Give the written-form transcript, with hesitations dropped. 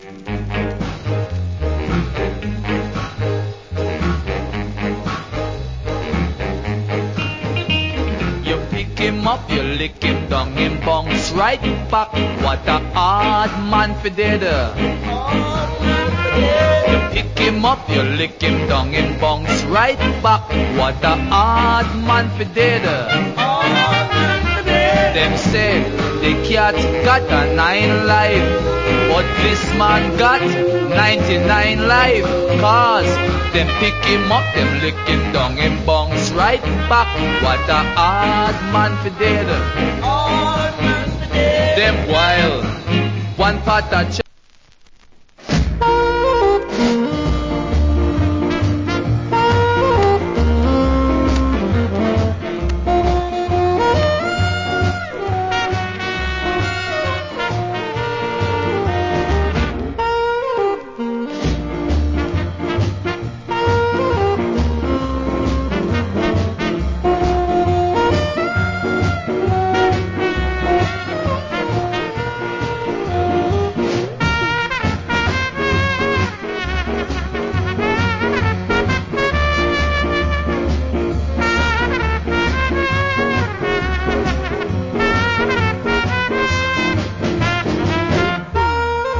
You pick him up, you lick him down, him bounce right back. What a hard man for dead. You pick him up, you lick him down, him bounce right back. What a hard man for dead. Them say the cat got a 9 life, but this man got 99 life. Cause them pick him up, them lick him down, him bounce right back. What a hard man for dead. Them wild, one part of